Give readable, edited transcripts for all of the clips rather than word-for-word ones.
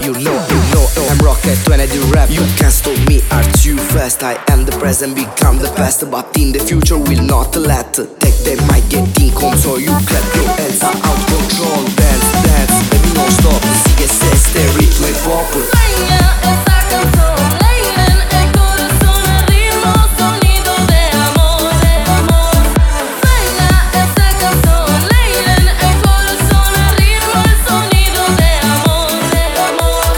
I'm rocket when I do rap. You can't stop me, are too fast. I am the present, become the past. But in the future will not let. Take the mic, get in control. You clap your hands, are out control. Dance, dance, baby non stop. Sigue este ritmo hip hop. Sueña esta canción, Leyden el corazón al ritmo, sonido de amor, de amor. Sueña esta canción, Leyden el corazón al ritmo, el sonido de amor, de amor.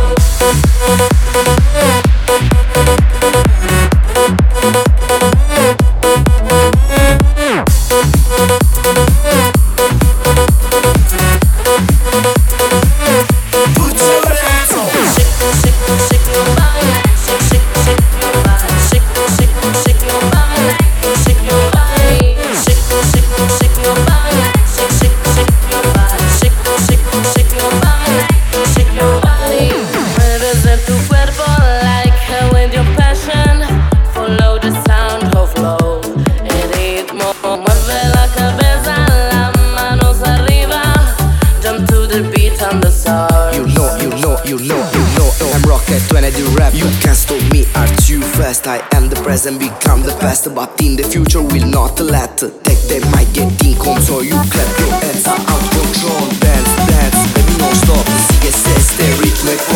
I'm rocket when I do rap. You can't stop me, are too fast. I am the present, become the past. But in the future will not let. Take the mic, get in control. You clap your hands, are out control. Dance, dance, baby non stop. Sigue este ritmo hip